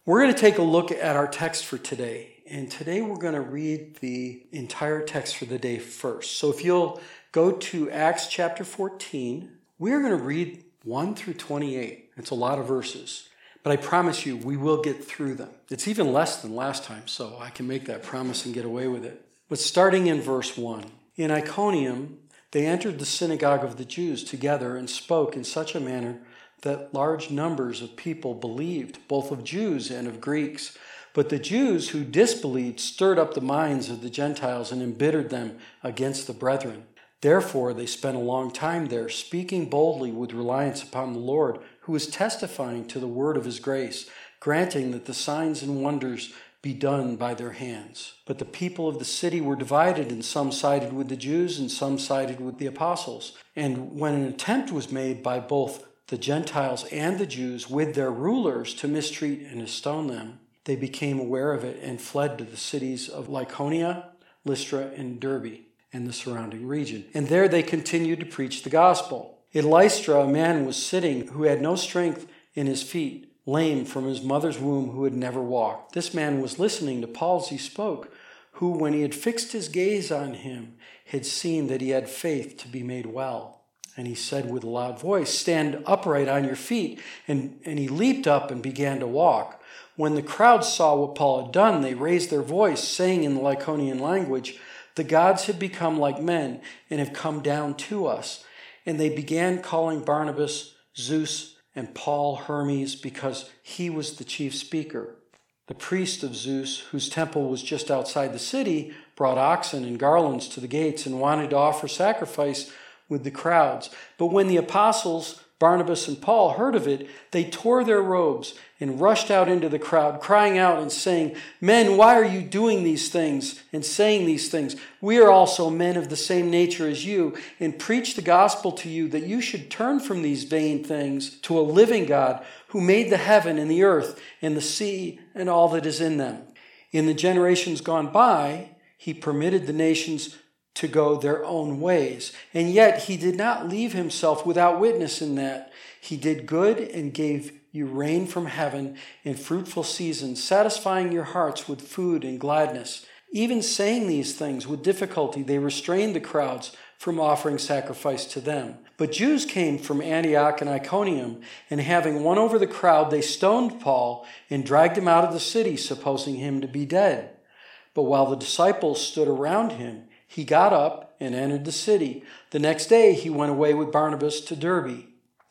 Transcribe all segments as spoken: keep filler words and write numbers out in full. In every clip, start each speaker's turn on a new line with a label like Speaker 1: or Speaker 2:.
Speaker 1: We're going to take a look at our text for today. And today we're going to read the entire text for the day first. So if you'll go to Acts chapter fourteen, we're going to read one through twenty-eight. It's a lot of verses. But I promise you, we will get through them. It's even less than last time, so I can make that promise and get away with it. But starting in verse one, in Iconium, they entered the synagogue of the Jews together and spoke in such a manner that large numbers of people believed, both of Jews and of Greeks. But the Jews who disbelieved stirred up the minds of the Gentiles and embittered them against the brethren. Therefore, they spent a long time there, speaking boldly with reliance upon the Lord, who was testifying to the word of his grace, granting that the signs and wonders be done by their hands. But the people of the city were divided, and some sided with the Jews and some sided with the apostles. And when an attempt was made by both the Gentiles and the Jews with their rulers to mistreat and to stone them, they became aware of it and fled to the cities of Lycaonia, Lystra, and Derbe, and the surrounding region. And there they continued to preach the gospel. In Lystra, a man was sitting who had no strength in his feet, lame from his mother's womb, who had never walked. This man was listening to Paul as he spoke, who, when he had fixed his gaze on him, had seen that he had faith to be made well. And he said with a loud voice, "Stand upright on your feet." And, and he leaped up and began to walk. When the crowd saw what Paul had done, they raised their voice, saying in the Lycaonian language, "The gods have become like men and have come down to us." And they began calling Barnabas Zeus and Paul Hermes, because he was the chief speaker. The priest of Zeus, whose temple was just outside the city, brought oxen and garlands to the gates and wanted to offer sacrifice with the crowds. But when the apostles, Barnabas and Paul, heard of it, they tore their robes and rushed out into the crowd, crying out and saying, "Men, why are you doing these things and saying these things? We are also men of the same nature as you, and preach the gospel to you, that you should turn from these vain things to a living God, who made the heaven and the earth and the sea and all that is in them. In the generations gone by, he permitted the nations to go their own ways. And yet he did not leave himself without witness in that he did good and gave you rain from heaven in fruitful seasons, satisfying your hearts with food and gladness. Even saying these things with difficulty, they restrained the crowds from offering sacrifice to them. But Jews came from Antioch and Iconium, and having won over the crowd, they stoned Paul and dragged him out of the city, supposing him to be dead. But while the disciples stood around him, he got up and entered the city. The next day he went away with Barnabas to Derbe.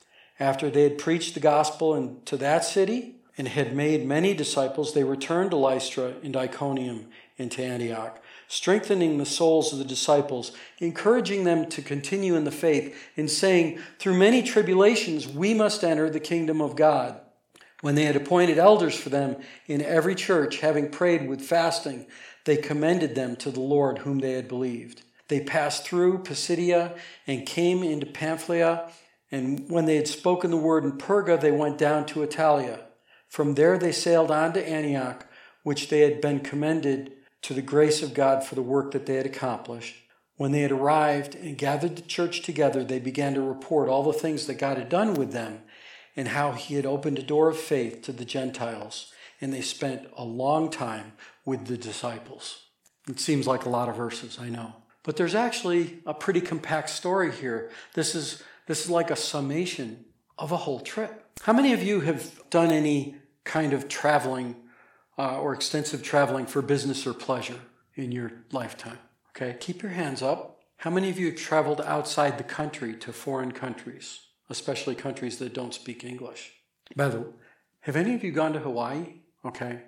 Speaker 1: After they had preached the gospel into that city and had made many disciples, they returned to Lystra and Iconium and to Antioch, strengthening the souls of the disciples, encouraging them to continue in the faith, and saying, "Through many tribulations we must enter the kingdom of God." When they had appointed elders for them in every church, having prayed with fasting, they commended them to the Lord whom they had believed. They passed through Pisidia and came into Pamphylia, and when they had spoken the word in Perga, they went down to Italia. From there they sailed on to Antioch, which they had been commended to the grace of God for the work that they had accomplished. When they had arrived and gathered the church together, they began to report all the things that God had done with them and how he had opened a door of faith to the Gentiles. And they spent a long time with the disciples. It seems like a lot of verses, I know. But there's actually a pretty compact story here. This is this is like a summation of a whole trip. How many of you have done any kind of traveling uh, or extensive traveling for business or pleasure in your lifetime? Okay, keep your hands up. How many of you have traveled outside the country to foreign countries, especially countries that don't speak English? By the way, have any of you gone to Hawaii? Okay.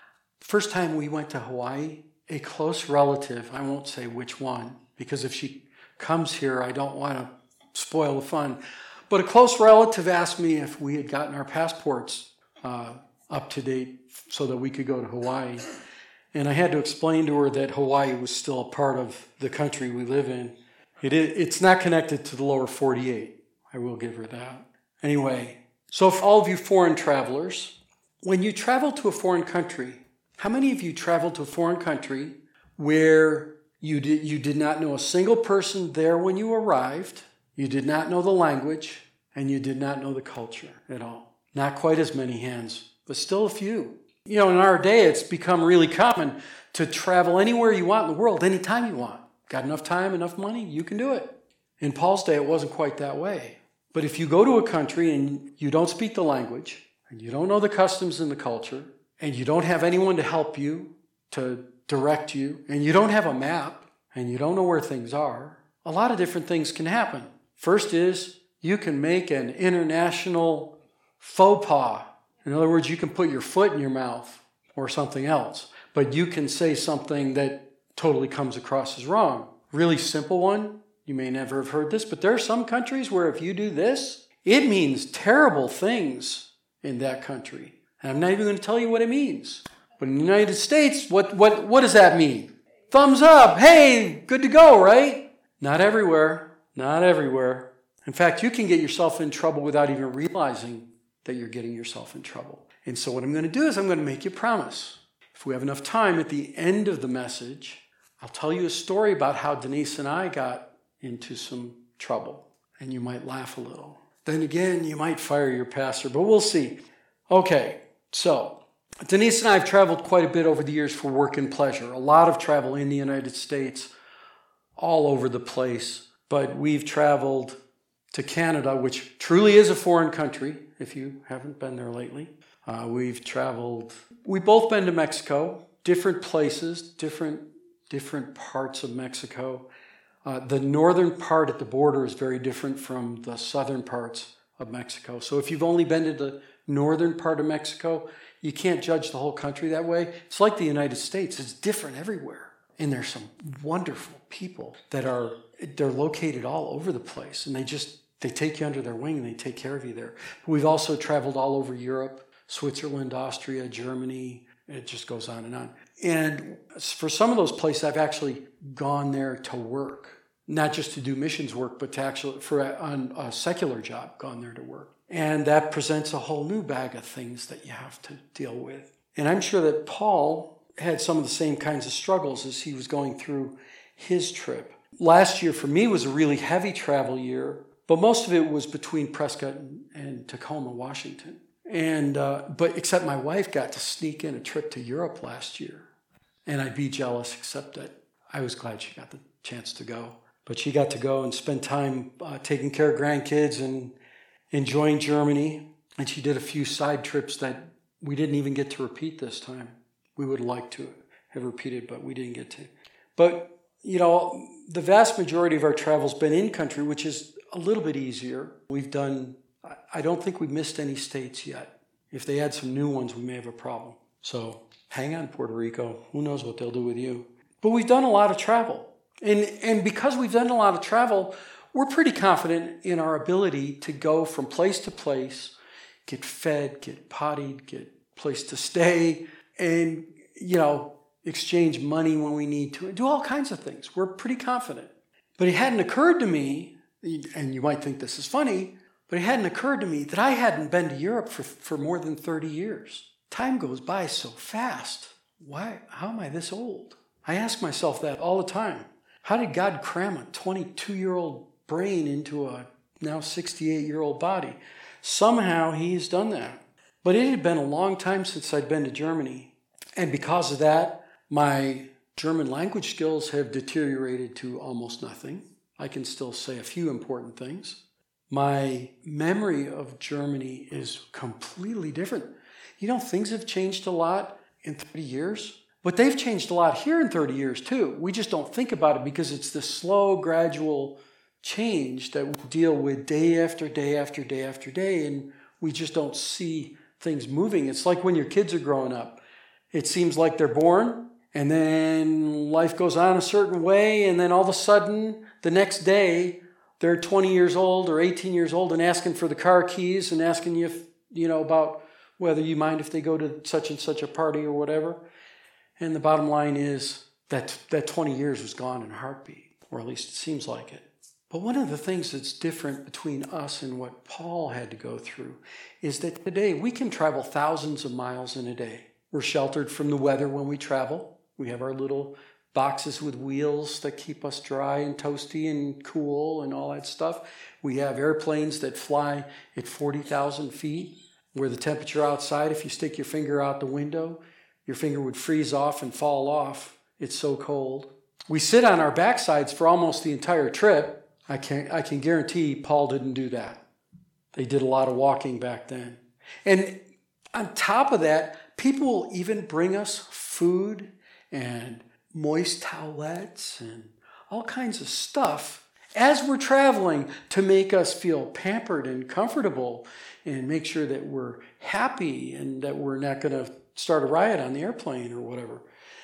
Speaker 1: First time we went to Hawaii, a close relative, I won't say which one, because if she comes here, I don't want to spoil the fun, but a close relative asked me if we had gotten our passports uh, up to date so that we could go to Hawaii. And I had to explain to her that Hawaii was still a part of the country we live in. It is, it's not connected to the lower forty-eight. I will give her that. Anyway, so for all of you foreign travelers, when you travel to a foreign country, how many of you traveled to a foreign country where you did, you did not know a single person there when you arrived, you did not know the language, and you did not know the culture at all? Not quite as many hands, but still a few. you know, in our day, it's become really common to travel anywhere you want in the world, anytime you want. Got enough time, enough money, you can do it. In Paul's day, it wasn't quite that way. But if you go to a country and you don't speak the language, and you don't know the customs and the culture, and you don't have anyone to help you, to direct you, and you don't have a map, and you don't know where things are, a lot of different things can happen. First is you can make an international faux pas. In other words, you can put your foot in your mouth or something else, but you can say something that totally comes across as wrong. Really simple one. You may never have heard this, but there are some countries where if you do this, it means terrible things in that country. And I'm not even going to tell you what it means. But in the United States, what, what, what does that mean? Thumbs up. Hey, good to go, right? Not everywhere. Not everywhere. In fact, you can get yourself in trouble without even realizing that you're getting yourself in trouble. And so what I'm going to do is I'm going to make you a promise. If we have enough time at the end of the message, I'll tell you a story about how Denise and I got into some trouble. And you might laugh a little. Then again, you might fire your pastor, but we'll see. Okay, so Denise and I have traveled quite a bit over the years for work and pleasure. A lot of travel in the United States, all over the place. But we've traveled to Canada, which truly is a foreign country, if you haven't been there lately. Uh, we've traveled, we've both been to Mexico, different places, different, different parts of Mexico. Uh, the northern part at the border is very different from the southern parts of Mexico. So if you've only been to the northern part of Mexico, you can't judge the whole country that way. It's like the United States. It's different everywhere. And there's some wonderful people that are, they're located all over the place. And they just, they take you under their wing and they take care of you there. But we've also traveled all over Europe, Switzerland, Austria, Germany. It just goes on and on. And for some of those places, I've actually gone there to work. Not just to do missions work, but to actually, for a, on a secular job, gone there to work. And that presents a whole new bag of things that you have to deal with. And I'm sure that Paul had some of the same kinds of struggles as he was going through his trip. Last year for me was a really heavy travel year, but most of it was between Prescott and, and Tacoma, Washington. And uh, but except my wife got to sneak in a trip to Europe last year. And I'd be jealous, except that I was glad she got the chance to go. But she got to go and spend time uh, taking care of grandkids and enjoying Germany. And she did a few side trips that we didn't even get to repeat this time. We would have liked to have repeated, but we didn't get to. But, you know, the vast majority of our travel's been in country, which is a little bit easier. We've done, I don't think we've missed any states yet. If they add some new ones, we may have a problem. So hang on, Puerto Rico. Who knows what they'll do with you. But we've done a lot of travel. And and because we've done a lot of travel, we're pretty confident in our ability to go from place to place, get fed, get pottied, get place to stay, and, you know, exchange money when we need to, and do all kinds of things. We're pretty confident. But it hadn't occurred to me, and you might think this is funny, but it hadn't occurred to me that I hadn't been to Europe for, for more than thirty years. Time goes by so fast. Why? How am I this old? I ask myself that all the time. How did God cram a twenty-two-year-old brain into a now sixty-eight-year-old body? Somehow he's done that. But it had been a long time since I'd been to Germany. And because of that, my German language skills have deteriorated to almost nothing. I can still say a few important things. My memory of Germany is completely different. You know, things have changed a lot in thirty years. But they've changed a lot here in thirty years, too. We just don't think about it because it's this slow, gradual change that we deal with day after day after day after day, and we just don't see things moving. It's like when your kids are growing up. It seems like they're born, and then life goes on a certain way, and then all of a sudden, the next day, they're twenty years old or eighteen years old and asking for the car keys and asking you, if, you know, about whether you mind if they go to such and such a party or whatever. And the bottom line is that that twenty years was gone in a heartbeat, or at least it seems like it. But one of the things that's different between us and what Paul had to go through is that today we can travel thousands of miles in a day. We're sheltered from the weather when we travel. We have our little boxes with wheels that keep us dry and toasty and cool and all that stuff. We have airplanes that fly at forty thousand feet. where the temperature outside, if you stick your finger out the window, your finger would freeze off and fall off. It's so cold. We sit on our backsides for almost the entire trip. I can, I can guarantee Paul didn't do that. They did a lot of walking back then. And on top of that, people will even bring us food and moist towelettes and all kinds of stuff as we're traveling to make us feel pampered and comfortable and make sure that we're happy and that we're not going to start a riot on the airplane or whatever.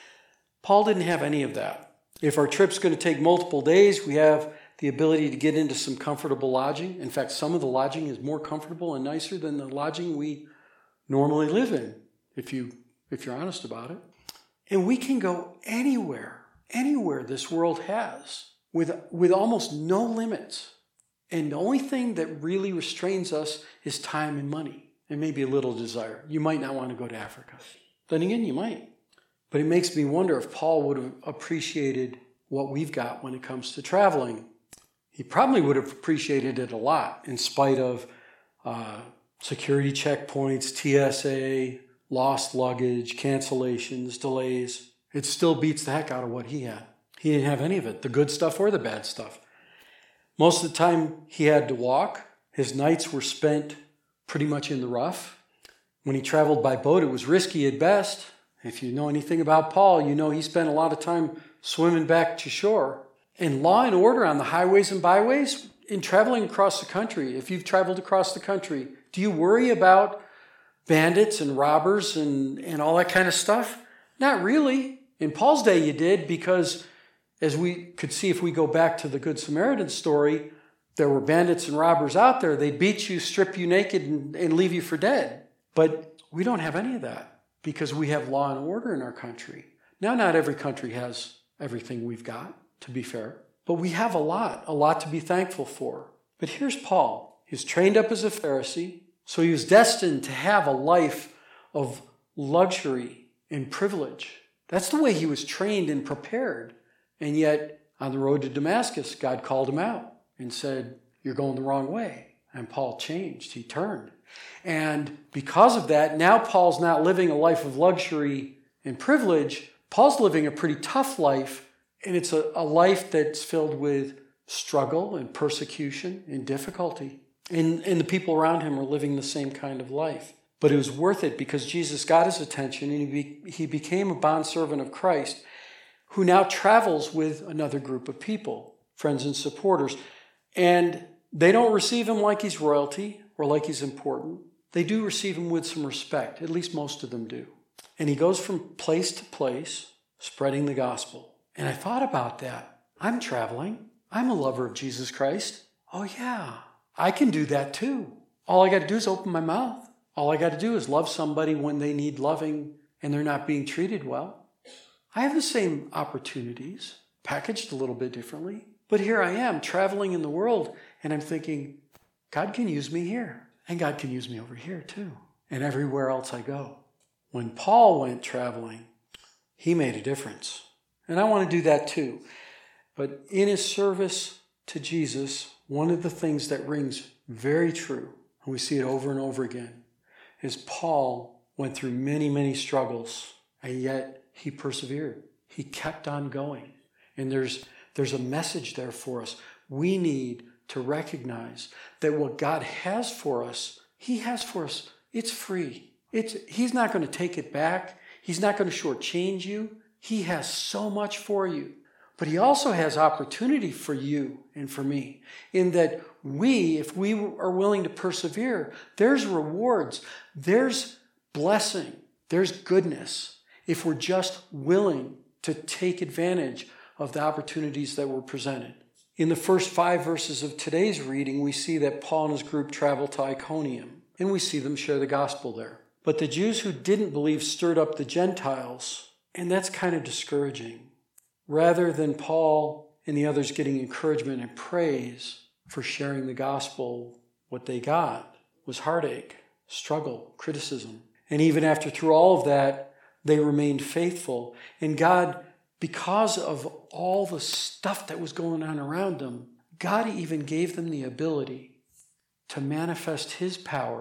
Speaker 1: Paul didn't have any of that. If our trip's going to take multiple days, we have the ability to get into some comfortable lodging. In fact, some of the lodging is more comfortable and nicer than the lodging we normally live in, if you if you're honest about it. And we can go anywhere, anywhere this world has, with with almost no limits. And the only thing that really restrains us is time and money, and maybe a little desire. You might not want to go to Africa. Then again, you might. But it makes me wonder if Paul would have appreciated what we've got when it comes to traveling. He probably would have appreciated it a lot, in spite of uh, security checkpoints, T S A, lost luggage, cancellations, delays. It still beats the heck out of what he had. He didn't have any of it, the good stuff or the bad stuff. Most of the time he had to walk. His nights were spent pretty much in the rough. When he traveled by boat, it was risky at best. If you know anything about Paul, you know he spent a lot of time swimming back to shore. And law and order on the highways and byways, in traveling across the country, if you've traveled across the country, do you worry about bandits and robbers and, and all that kind of stuff? Not really. In Paul's day you did, because as we could see if we go back to the Good Samaritan story, there were bandits and robbers out there. They'd beat you, strip you naked, and, and leave you for dead. But we don't have any of that because we have law and order in our country. Now, not every country has everything we've got, to be fair, but we have a lot, a lot to be thankful for. But here's Paul. He was trained up as a Pharisee, so he was destined to have a life of luxury and privilege. That's the way he was trained and prepared. And yet, on the road to Damascus, God called him out and said, "You're going the wrong way." And Paul changed. He turned. And because of that, now Paul's not living a life of luxury and privilege. Paul's living a pretty tough life, and it's a, a life that's filled with struggle and persecution and difficulty. And, and the people around him are living the same kind of life. But it was worth it because Jesus got his attention, and he, be, he became a bondservant of Christ who now travels with another group of people, friends and supporters. And they don't receive him like he's royalty or like he's important. They do receive him with some respect. At least most of them do. And he goes from place to place spreading the gospel. And I thought about that. I'm traveling. I'm a lover of Jesus Christ. Oh yeah, I can do that too. All I got to do is open my mouth. All I got to do is love somebody when they need loving and they're not being treated well. I have the same opportunities, packaged a little bit differently. But here I am traveling in the world, and I'm thinking, God can use me here, and God can use me over here too, and everywhere else I go. When Paul went traveling, he made a difference. And I want to do that too. But in his service to Jesus, one of the things that rings very true, and we see it over and over again, is Paul went through many, many struggles, and yet he persevered. He kept on going. And there's there's a message there for us. We need to recognize that what God has for us, he has for us, it's free. It's he's not going to take it back. He's not going to shortchange you. He has so much for you. But he also has opportunity for you and for me, in that we, if we are willing to persevere, there's rewards, there's blessing, there's goodness, if we're just willing to take advantage of the opportunities that were presented. In the first five verses of today's reading, we see that Paul and his group travel to Iconium, and we see them share the gospel there. But the Jews who didn't believe stirred up the Gentiles, and that's kind of discouraging. Rather than Paul and the others getting encouragement and praise for sharing the gospel, what they got was heartache, struggle, criticism. And even after through all of that, they remained faithful. And God, because of all the stuff that was going on around them, God even gave them the ability to manifest his power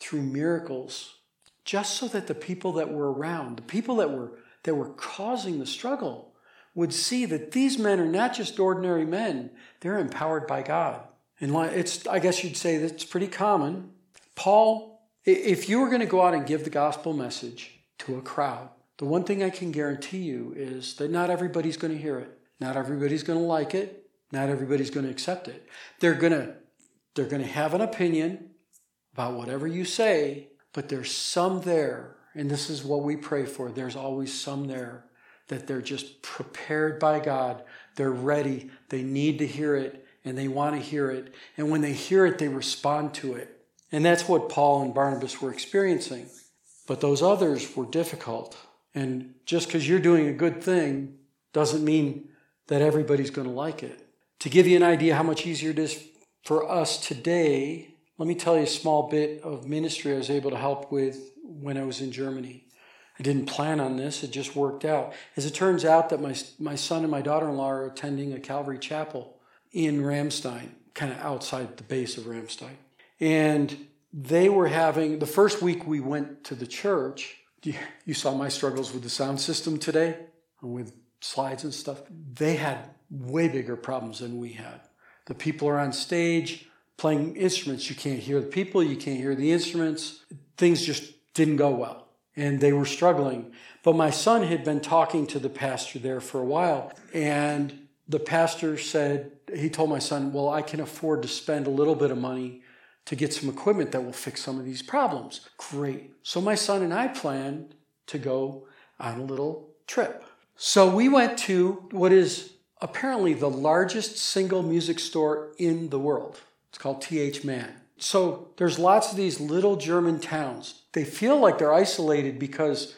Speaker 1: through miracles, just so that the people that were around, the people that were that were causing the struggle, would see that these men are not just ordinary men, they're empowered by God. And it's, I guess you'd say that's pretty common. Paul, if you were going to go out and give the gospel message to a crowd, the one thing I can guarantee you is that not everybody's going to hear it. Not everybody's going to like it. Not everybody's going to accept it. They're going to, they're going to have an opinion about whatever you say, but there's some there, and this is what we pray for. There's always some there that they're just prepared by God. They're ready. They need to hear it, and they want to hear it. And when they hear it, they respond to it. And that's what Paul and Barnabas were experiencing. But those others were difficult. And just because you're doing a good thing doesn't mean that everybody's going to like it. To give you an idea how much easier it is for us today, let me tell you a small bit of ministry I was able to help with when I was in Germany. I didn't plan on this. It just worked out. As it turns out that my, my son and my daughter-in-law are attending a Calvary Chapel in Ramstein, kind of outside the base of Ramstein. And they were having, the first week we went to the church, you saw my struggles with the sound system today, with slides and stuff. They had way bigger problems than we had. The people are on stage playing instruments. You can't hear the people. You can't hear the instruments. Things just didn't go well. And they were struggling. But my son had been talking to the pastor there for a while. And the pastor said, he told my son, well, I can afford to spend a little bit of money to get some equipment that will fix some of these problems. Great. So my son and I planned to go on a little trip. So we went to what is apparently the largest single music store in the world. It's called T H Mann. So there's lots of these little German towns. They feel like they're isolated because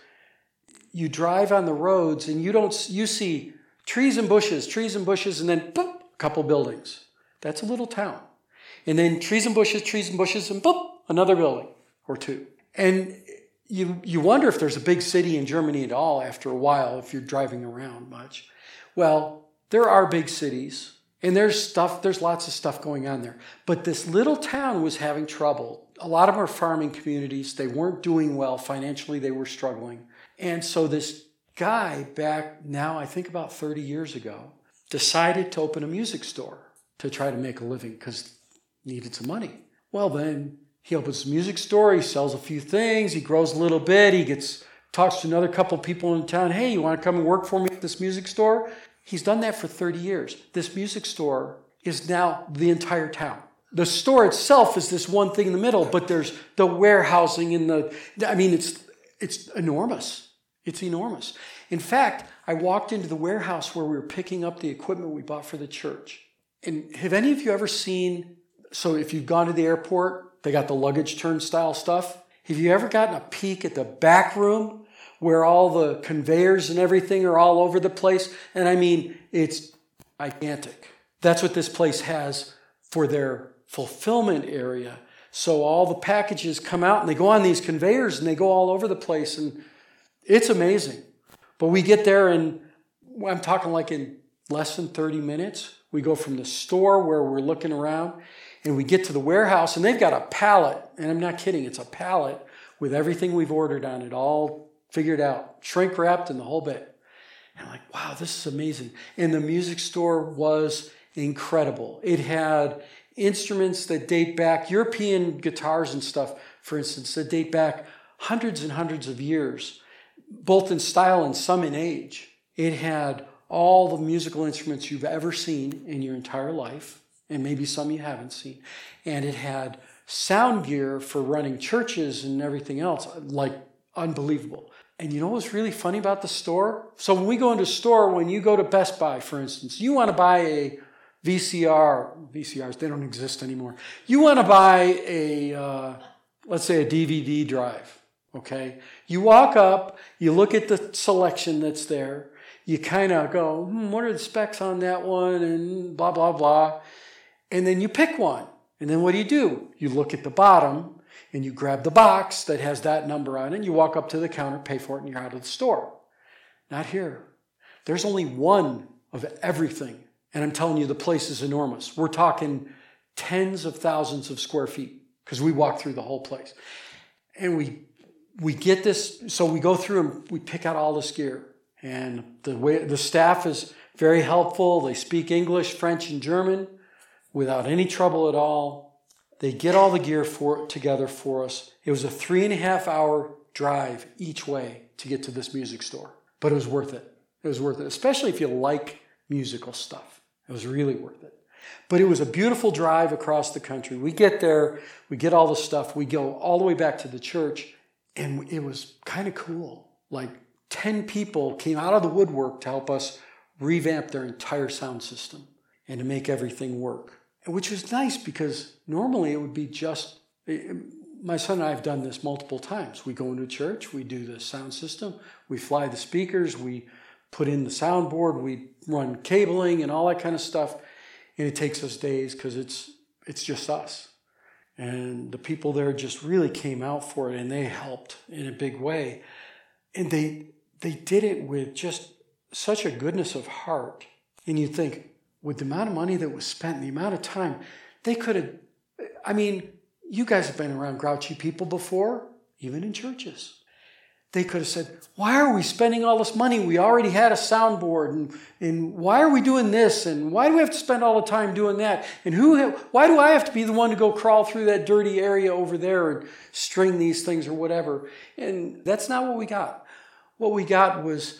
Speaker 1: you drive on the roads and you don't, you see trees and bushes, trees and bushes, and then boop, a couple buildings. That's a little town. And then trees and bushes, trees and bushes, and boop, another building or two. And you you wonder if there's a big city in Germany at all after a while, if you're driving around much. Well, there are big cities, and there's stuff, there's lots of stuff going on there. But this little town was having trouble. A lot of them are farming communities. They weren't doing well. Financially, they were struggling. And so this guy back now, I think about thirty years ago, decided to open a music store to try to make a living because needed some money. Well, then he opens a music store. He sells a few things. He grows a little bit. He gets talks to another couple of people in town. Hey, you want to come and work for me at this music store? He's done that for thirty years. This music store is now the entire town. The store itself is this one thing in the middle, but there's the warehousing and the, I mean, it's it's enormous. It's enormous. In fact, I walked into the warehouse where we were picking up the equipment we bought for the church. And have any of you ever seen, so if you've gone to the airport, they got the luggage turnstile stuff. Have you ever gotten a peek at the back room where all the conveyors and everything are all over the place? And I mean, it's gigantic. That's what this place has for their fulfillment area. So all the packages come out and they go on these conveyors and they go all over the place. And it's amazing. But we get there and I'm talking like in less than thirty minutes. We go from the store where we're looking around and we get to the warehouse and they've got a pallet. And I'm not kidding. It's a pallet with everything we've ordered on it, all figured out, shrink wrapped and the whole bit. And I'm like, wow, this is amazing. And the music store was incredible. It had instruments that date back, European guitars and stuff, for instance, that date back hundreds and hundreds of years, both in style and some in age. It had all the musical instruments you've ever seen in your entire life, and maybe some you haven't seen. And it had sound gear for running churches and everything else, like unbelievable. And you know what's really funny about the store? So when we go into a store, when you go to Best Buy, for instance, you want to buy a V C R, V C Rs, they don't exist anymore. You want to buy a, uh, let's say a D V D drive, okay? You walk up, you look at the selection that's there, you kind of go, hmm, what are the specs on that one, and blah, blah, blah. And then you pick one. And then what do you do? You look at the bottom, and you grab the box that has that number on it, and you walk up to the counter, pay for it, and you're out of the store. Not here. There's only one of everything. And I'm telling you, the place is enormous. We're talking tens of thousands of square feet because we walked through the whole place. and we we get this, so we go through and we pick out all this gear. And the way the staff is very helpful. They speak English, French, and German without any trouble at all. They get all the gear for together for us. It was a three and a half hour drive each way to get to this music store. But it was worth it. It was worth it, especially if you like musical stuff. It was really worth it. But it was a beautiful drive across the country. We get there, we get all the stuff, we go all the way back to the church, and it was kind of cool. Like ten people came out of the woodwork to help us revamp their entire sound system and to make everything work. Which was nice because normally it would be just, my son and I have done this multiple times. We go into church, we do the sound system, we fly the speakers, we put in the soundboard, we run cabling and all that kind of stuff. And it takes us days because it's it's just us. And the people there just really came out for it, and they helped in a big way. And they they did it with just such a goodness of heart. And you think, with the amount of money that was spent, and the amount of time, they could have, I mean, you guys have been around grouchy people before, even in churches. They could have said, why are we spending all this money? We already had a soundboard, and, and why are we doing this? And why do we have to spend all the time doing that? And who? Why do I have to be the one to go crawl through that dirty area over there and string these things or whatever? And that's not what we got. What we got was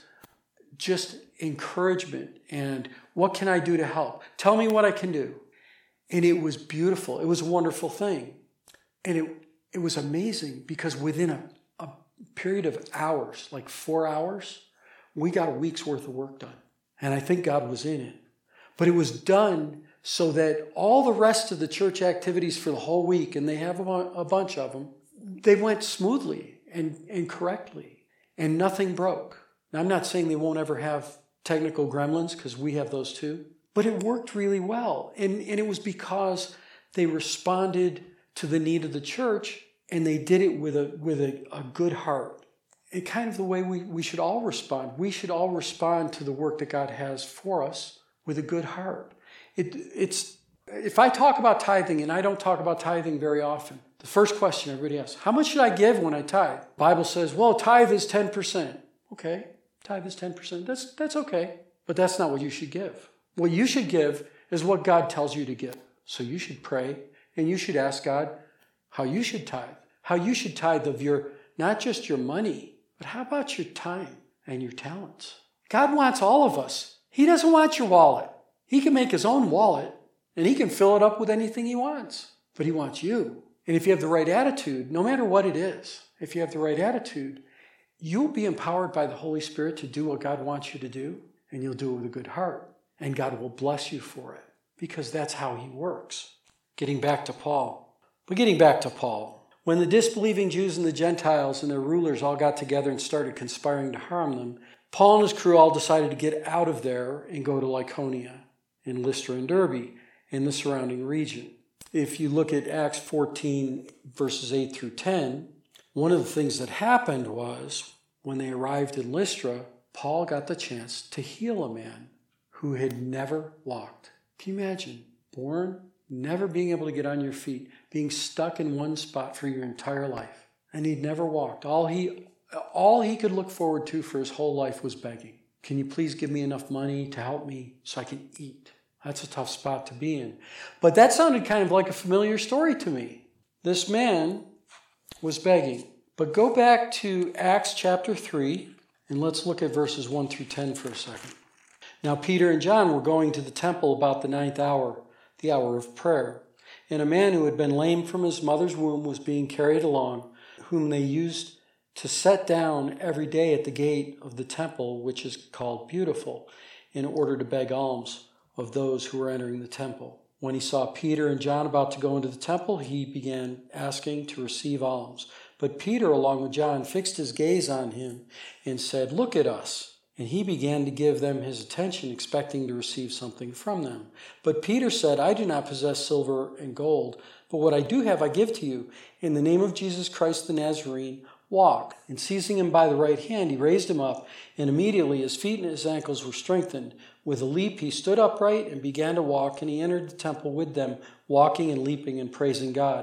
Speaker 1: just encouragement and what can I do to help? Tell me what I can do. And it was beautiful. It was a wonderful thing. And it, it was amazing because within a period of hours, like four hours, we got a week's worth of work done. And I think God was in it. But it was done so that all the rest of the church activities for the whole week, and they have a, a bunch of them, they went smoothly and, and correctly. And nothing broke. Now, I'm not saying they won't ever have technical gremlins, because we have those too. But it worked really well. And, and it was because they responded to the need of the church. And they did it with a with a, a good heart. And kind of the way we, we should all respond. We should all respond to the work that God has for us with a good heart. It, it's if I talk about tithing, and I don't talk about tithing very often, the first question everybody asks, how much should I give when I tithe? The Bible says, well, tithe is ten percent. Okay, tithe is ten percent. That's, that's okay. But that's not what you should give. What you should give is what God tells you to give. So you should pray, and you should ask God how you should tithe. How you should tithe of your, not just your money, but how about your time and your talents? God wants all of us. He doesn't want your wallet. He can make his own wallet, and he can fill it up with anything he wants. But he wants you. And if you have the right attitude, no matter what it is, if you have the right attitude, you'll be empowered by the Holy Spirit to do what God wants you to do, and you'll do it with a good heart. And God will bless you for it, because that's how he works. Getting back to Paul. But getting back to Paul, when the disbelieving Jews and the Gentiles and their rulers all got together and started conspiring to harm them, Paul and his crew all decided to get out of there and go to Lycaonia and Lystra and Derbe in the surrounding region. If you look at Acts fourteen, verses eight through ten, one of the things that happened was when they arrived in Lystra, Paul got the chance to heal a man who had never walked. Can you imagine? Born never being able to get on your feet, being stuck in one spot for your entire life. And he'd never walked. All he, all he could look forward to for his whole life was begging. Can you please give me enough money to help me so I can eat? That's a tough spot to be in. But that sounded kind of like a familiar story to me. This man was begging. But go back to Acts chapter three, and let's look at verses one through ten for a second. Now Peter and John were going to the temple about the ninth hour, the hour of prayer. And a man who had been lame from his mother's womb was being carried along, whom they used to set down every day at the gate of the temple, which is called Beautiful, in order to beg alms of those who were entering the temple. When he saw Peter and John about to go into the temple, he began asking to receive alms. But Peter, along with John, fixed his gaze on him and said, "Look at us." And he began to give them his attention, expecting to receive something from them. But Peter said, "I do not possess silver and gold, but what I do have I give to you. In the name of Jesus Christ the Nazarene, walk." And seizing him by the right hand, he raised him up, and immediately his feet and his ankles were strengthened. With a leap he stood upright and began to walk, and he entered the temple with them, walking and leaping and praising God.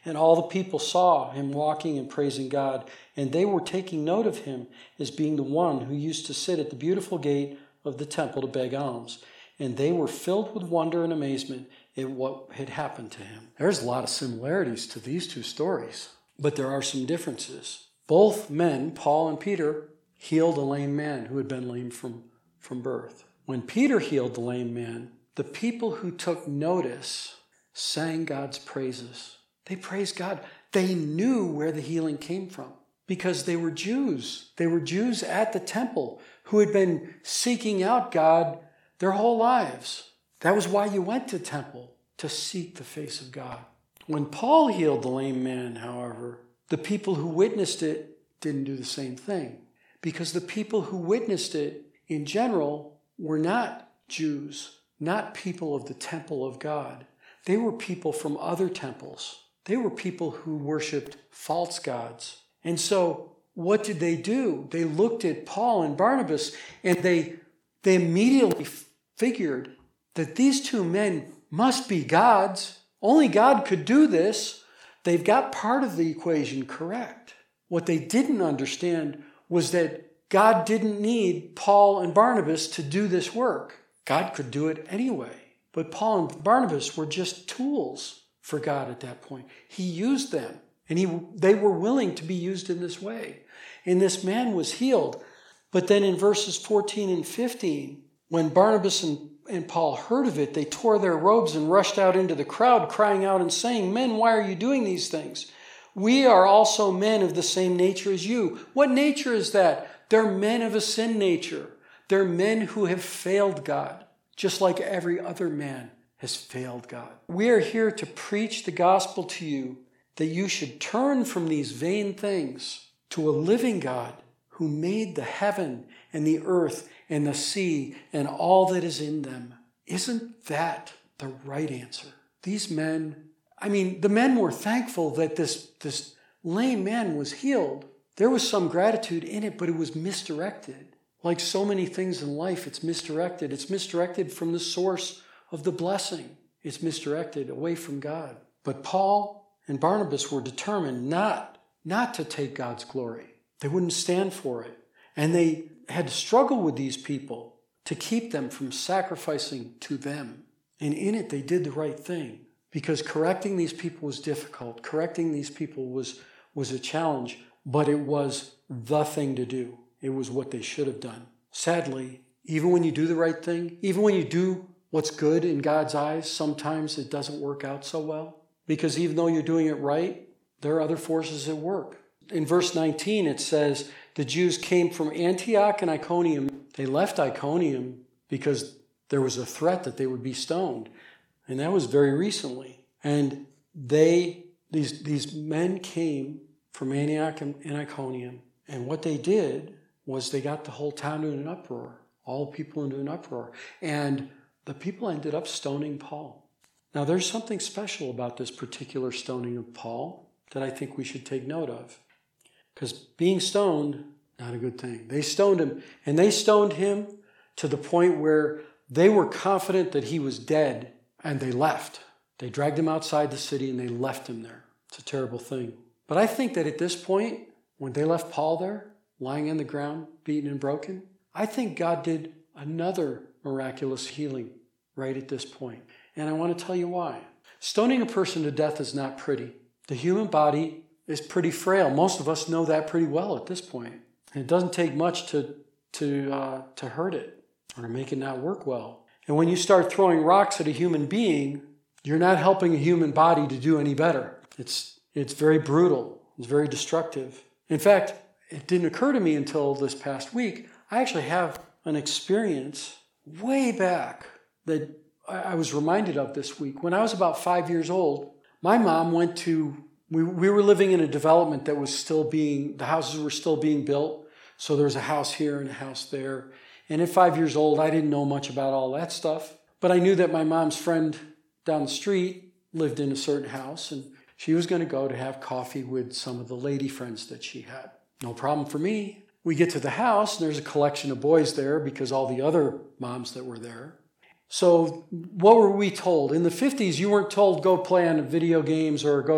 Speaker 1: And all the people saw him walking and praising God, and they were taking note of him as being the one who used to sit at the beautiful gate of the temple to beg alms. And they were filled with wonder and amazement at what had happened to him. There's a lot of similarities to these two stories, but there are some differences. Both men, Paul and Peter, healed a lame man who had been lame from, from birth. When Peter healed the lame man, the people who took notice sang God's praises. They praised God. They knew where the healing came from because they were Jews. They were Jews at the temple who had been seeking out God their whole lives. That was why you went to temple, to seek the face of God. When Paul healed the lame man, however, the people who witnessed it didn't do the same thing because the people who witnessed it in general were not Jews, not people of the temple of God. They were people from other temples. They were people who worshiped false gods. And so what did they do? They looked at Paul and Barnabas and they, they immediately figured that these two men must be gods. Only God could do this. They've got part of the equation correct. What they didn't understand was that God didn't need Paul and Barnabas to do this work. God could do it anyway. But Paul and Barnabas were just tools for God at that point. He used them, and he, they were willing to be used in this way. And this man was healed. But then in verses fourteen and fifteen, when Barnabas and, and Paul heard of it, they tore their robes and rushed out into the crowd, crying out and saying, "Men, why are you doing these things? We are also men of the same nature as you." What nature is that? They're men of a sin nature. They're men who have failed God, just like every other man has failed God. We are here to preach the gospel to you, that you should turn from these vain things to a living God who made the heaven and the earth and the sea and all that is in them. Isn't that the right answer? These men, I mean, the men were thankful that this, this lame man was healed. There was some gratitude in it, but it was misdirected. Like so many things in life, it's misdirected. It's misdirected from the source of the blessing. It's misdirected away from God. But Paul and Barnabas were determined not, not to take God's glory. They wouldn't stand for it. And they had to struggle with these people to keep them from sacrificing to them. And in it, they did the right thing. Because correcting these people was difficult. Correcting these people was, was a challenge. But it was the thing to do. It was what they should have done. Sadly, even when you do the right thing, even when you do what's good in God's eyes, sometimes it doesn't work out so well. Because even though you're doing it right, there are other forces at work. In verse nineteen, it says, the Jews came from Antioch and Iconium. They left Iconium because there was a threat that they would be stoned. And that was very recently. And they, these, these men came from Antioch and Iconium. And what they did was they got the whole town into an uproar. All people into an uproar. And the people ended up stoning Paul. Now, there's something special about this particular stoning of Paul that I think we should take note of. Because being stoned, not a good thing. They stoned him. And they stoned him to the point where they were confident that he was dead. And they left. They dragged him outside the city and they left him there. It's a terrible thing. But I think that at this point, when they left Paul there, lying on the ground, beaten and broken, I think God did another miraculous healing right at this point. And I want to tell you why. Stoning a person to death is not pretty. The human body is pretty frail. Most of us know that pretty well at this point. And it doesn't take much to, to, uh, to hurt it or to make it not work well. And when you start throwing rocks at a human being, you're not helping a human body to do any better. It's, it's very brutal. It's very destructive. In fact, it didn't occur to me until this past week. I actually have an experience way back that I was reminded of this week. When I was about five years old, my mom went to, we, we were living in a development that was still being, the houses were still being built. So there was a house here and a house there. And at five years old, I didn't know much about all that stuff. But I knew that my mom's friend down the street lived in a certain house. And she was going to go to have coffee with some of the lady friends that she had. No problem for me. We get to the house, and there's a collection of boys there because all the other moms that were there. So what were we told? In the fifties, you weren't told go play on video games or go to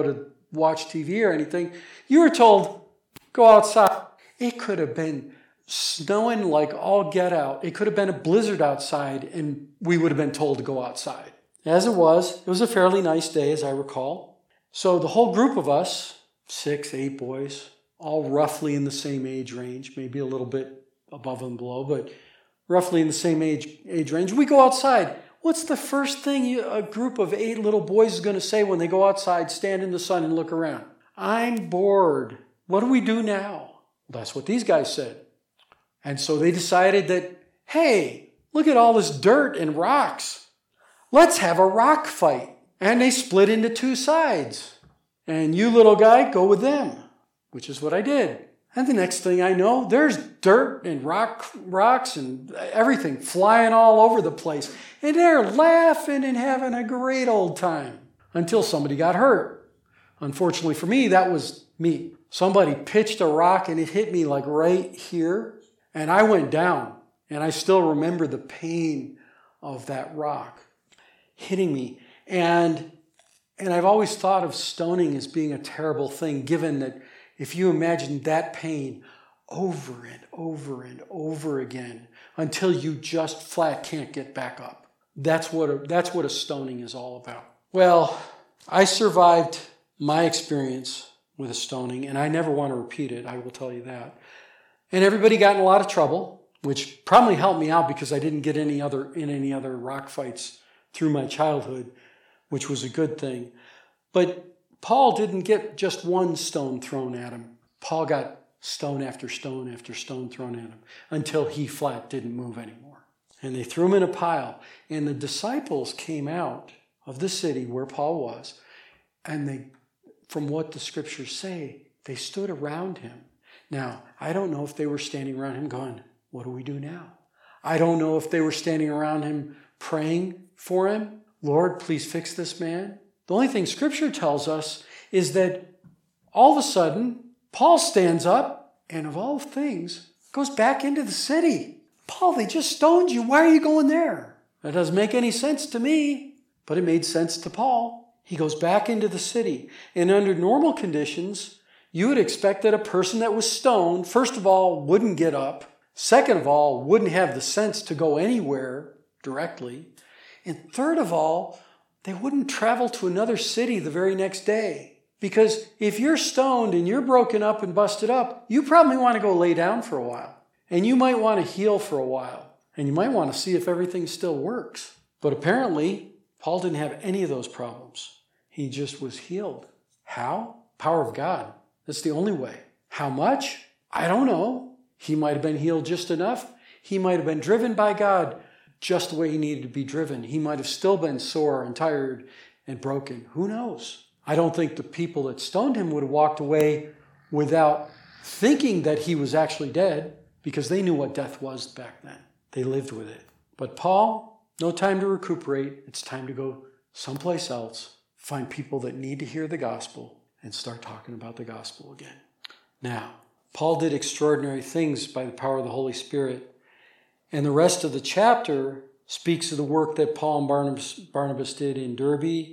Speaker 1: watch T V or anything. You were told, go outside. It could have been snowing like all get out. It could have been a blizzard outside, and we would have been told to go outside. As it was, it was a fairly nice day, as I recall. So the whole group of us, six, eight boys, all roughly in the same age range, maybe a little bit above and below, but roughly in the same age age range, we go outside. What's the first thing you, a group of eight little boys is going to say when they go outside, stand in the sun, and look around? I'm bored. What do we do now? That's what these guys said. And so they decided that, hey, look at all this dirt and rocks. Let's have a rock fight. And they split into two sides. And you little guy, go with them, which is what I did. And the next thing I know, there's dirt and rock, rocks and everything flying all over the place. And they're laughing and having a great old time until somebody got hurt. Unfortunately for me, that was me. Somebody pitched a rock and it hit me like right here. And I went down. And I still remember the pain of that rock hitting me. And, and I've always thought of stoning as being a terrible thing, given that if you imagine that pain over and over and over again until you just flat can't get back up. That's what a, that's what a stoning is all about. Well, I survived my experience with a stoning, and I never want to repeat it, I will tell you that. And everybody got in a lot of trouble, which probably helped me out because I didn't get any other in any other rock fights through my childhood, which was a good thing. But Paul didn't get just one stone thrown at him. Paul got stone after stone after stone thrown at him until he flat didn't move anymore. And they threw him in a pile. And the disciples came out of the city where Paul was, and they, from what the scriptures say, they stood around him. Now, I don't know if they were standing around him going, what do we do now? I don't know if they were standing around him praying for him. Lord, please fix this man. The only thing Scripture tells us is that all of a sudden, Paul stands up and of all things, goes back into the city. Paul, they just stoned you. Why are you going there? That doesn't make any sense to me, but it made sense to Paul. He goes back into the city. And under normal conditions, you would expect that a person that was stoned, first of all, wouldn't get up. Second of all, wouldn't have the sense to go anywhere directly. And third of all, they wouldn't travel to another city the very next day. Because if you're stoned and you're broken up and busted up, you probably want to go lay down for a while. And you might want to heal for a while. And you might want to see if everything still works. But apparently, Paul didn't have any of those problems. He just was healed. How? Power of God. That's the only way. How much? I don't know. He might have been healed just enough. He might have been driven by God just the way he needed to be driven. He might have still been sore and tired and broken. Who knows? I don't think the people that stoned him would have walked away without thinking that he was actually dead, because they knew what death was back then. They lived with it. But Paul, no time to recuperate. It's time to go someplace else, find people that need to hear the gospel, and start talking about the gospel again. Now, Paul did extraordinary things by the power of the Holy Spirit. And the rest of the chapter speaks of the work that Paul and Barnabas, Barnabas did in Derbe,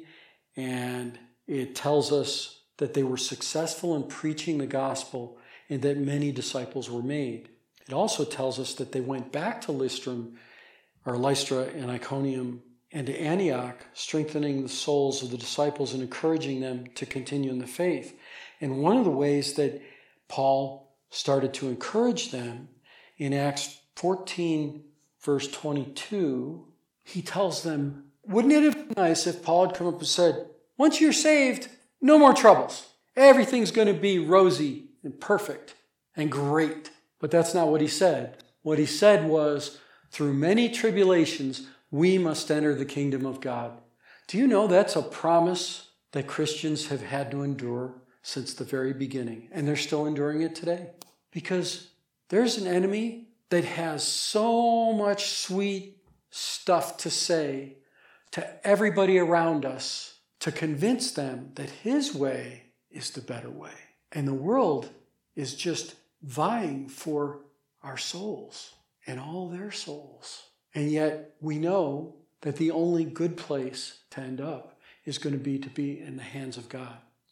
Speaker 1: and it tells us that they were successful in preaching the gospel and that many disciples were made. It also tells us that they went back to Lystra, or Lystra and Iconium, and to Antioch, strengthening the souls of the disciples and encouraging them to continue in the faith. And one of the ways that Paul started to encourage them in Acts fourteen, verse twenty-two, he tells them, wouldn't it have been nice if Paul had come up and said, once you're saved, no more troubles. Everything's going to be rosy and perfect and great. But that's not what he said. What he said was, through many tribulations, we must enter the kingdom of God. Do you know that's a promise that Christians have had to endure since the very beginning? And they're still enduring it today. Because there's an enemy that has so much sweet stuff to say to everybody around us to convince them that his way is the better way. And the world is just vying for our souls and all their souls. And yet we know that the only good place to end up is going to be to be in the hands of God.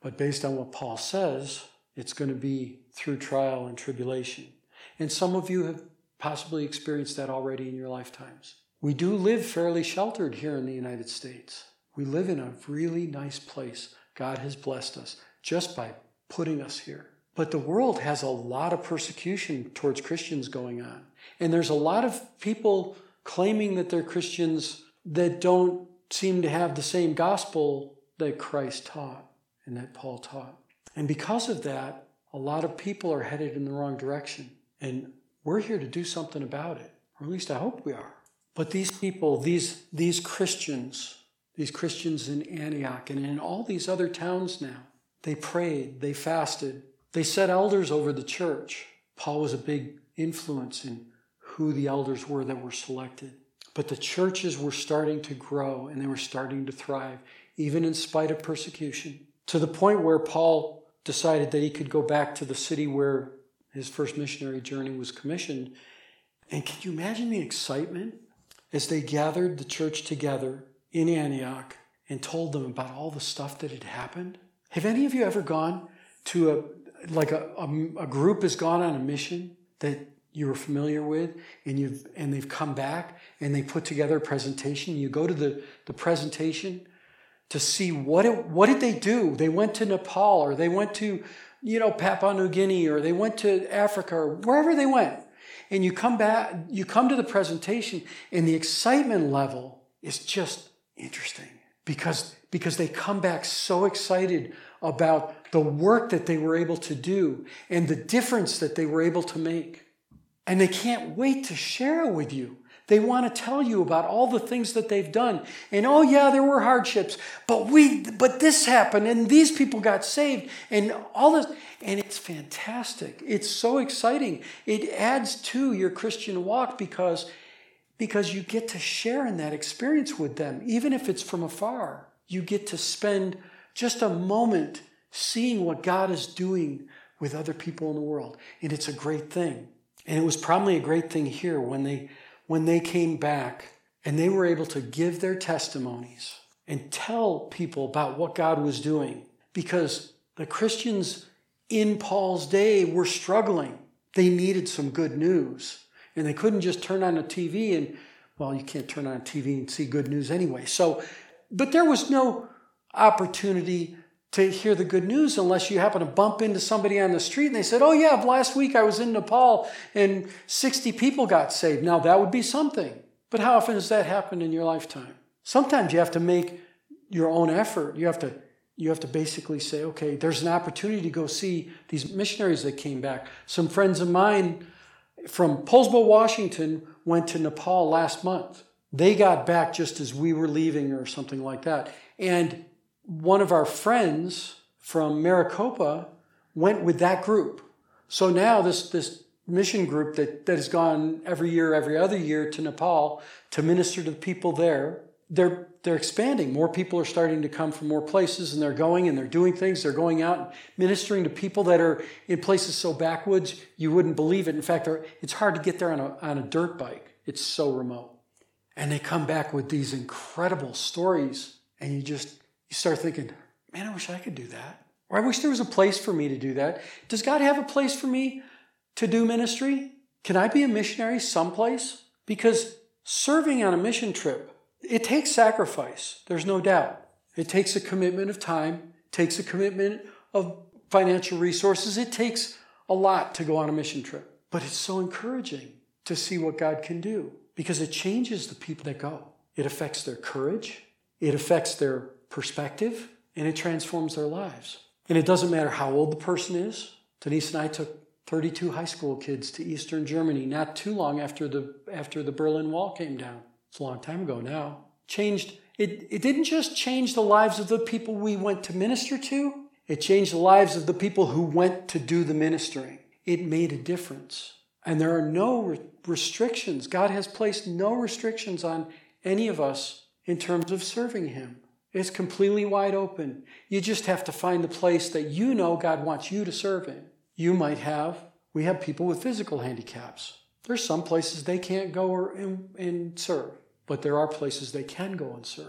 Speaker 1: But based on what Paul says, it's going to be through trial and tribulation. And some of you have possibly experienced that already in your lifetimes. We do live fairly sheltered here in the United States. We live in a really nice place. God has blessed us just by putting us here. But the world has a lot of persecution towards Christians going on. And there's a lot of people claiming that they're Christians that don't seem to have the same gospel that Christ taught and that Paul taught. And because of that, a lot of people are headed in the wrong direction. And we're here to do something about it. Or at least I hope we are. But these people, these, these Christians, these Christians in Antioch and in all these other towns now, they prayed, they fasted, they set elders over the church. Paul was a big influence in who the elders were that were selected. But the churches were starting to grow and they were starting to thrive, even in spite of persecution, to the point where Paul decided that he could go back to the city where his first missionary journey was commissioned. And can you imagine the excitement as they gathered the church together in Antioch and told them about all the stuff that had happened? Have any of you ever gone to a, like a, a, a group has gone on a mission that you were familiar with and you've and they've come back and they put together a presentation? You go to the, the presentation to see what it, what did they do? They went to Nepal, or they went to, you know, Papua New Guinea, or they went to Africa, or wherever they went. And you come back, you come to the presentation, and the excitement level is just interesting because, because they come back so excited about the work that they were able to do and the difference that they were able to make. And they can't wait to share it with you. They want to tell you about all the things that they've done. And oh yeah, there were hardships, but we, but this happened and these people got saved and all this. And it's fantastic. It's so exciting. It adds to your Christian walk because, because you get to share in that experience with them. Even if it's from afar, you get to spend just a moment seeing what God is doing with other people in the world. And it's a great thing. And it was probably a great thing here when they when they came back and they were able to give their testimonies and tell people about what God was doing, because the Christians in Paul's day were struggling. They needed some good news, and they couldn't just turn on the T V and, well, you can't turn on a T V and see good news anyway. So, but there was no opportunity to hear the good news unless you happen to bump into somebody on the street and they said, oh yeah, last week I was in Nepal and sixty people got saved. Now that would be something. But how often does that happen in your lifetime? Sometimes you have to make your own effort. You have to, you have to basically say, okay, there's an opportunity to go see these missionaries that came back. Some friends of mine from Poulsbo, Washington went to Nepal last month. They got back just as we were leaving or something like that. And one of our friends from Maricopa went with that group. So now this, this mission group that, that has gone every year, every other year to Nepal to minister to the people there, they're, they're expanding. More people are starting to come from more places, and they're going and they're doing things. They're going out and ministering to people that are in places so backwoods you wouldn't believe it. In fact, it's hard to get there on a, on a dirt bike. It's so remote. And they come back with these incredible stories, and you just... you start thinking, man, I wish I could do that. Or I wish there was a place for me to do that. Does God have a place for me to do ministry? Can I be a missionary someplace? Because serving on a mission trip, it takes sacrifice. There's no doubt. It takes a commitment of time. It takes a commitment of financial resources. It takes a lot to go on a mission trip. But it's so encouraging to see what God can do because it changes the people that go. It affects their courage. It affects their perspective, and it transforms their lives. And it doesn't matter how old the person is. Denise and I took thirty-two high school kids to Eastern Germany not too long after the after the Berlin Wall came down. It's a long time ago now. Changed it, it didn't just change the lives of the people we went to minister to. It changed the lives of the people who went to do the ministering. It made a difference. And there are no re- restrictions. God has placed no restrictions on any of us in terms of serving Him. It's completely wide open. You just have to find the place that you know God wants you to serve in. You might have, we have people with physical handicaps. There's some places they can't go or, and, and serve, but there are places they can go and serve.